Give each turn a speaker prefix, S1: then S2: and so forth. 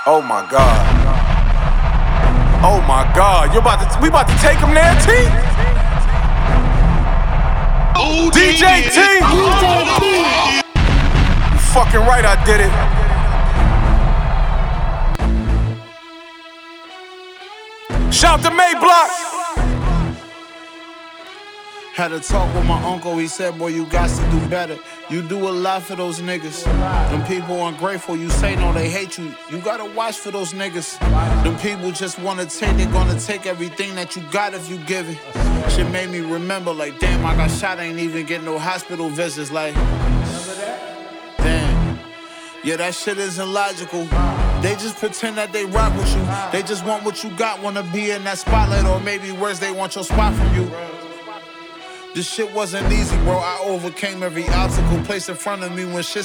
S1: Oh my God. Oh my God. We about to take him there, T? DJ T! You fucking right, I did it. Shout to May Block.
S2: Had a talk with my uncle, he said, boy, you got to do better. You do a lot for those niggas. Them people ungrateful, you say no, they hate you. You gotta watch for those niggas. Them people just wanna take, they gonna take everything that you got if you give it. Shit made me remember, like, damn, I got shot, I ain't even get no hospital visits, like. Damn. Yeah, that shit isn't logical. They just pretend that they rock with you. They just want what you got, wanna be in that spotlight, or maybe worse, they want your spot from you. This shit wasn't easy, bro. I overcame every obstacle placed in front of me when shit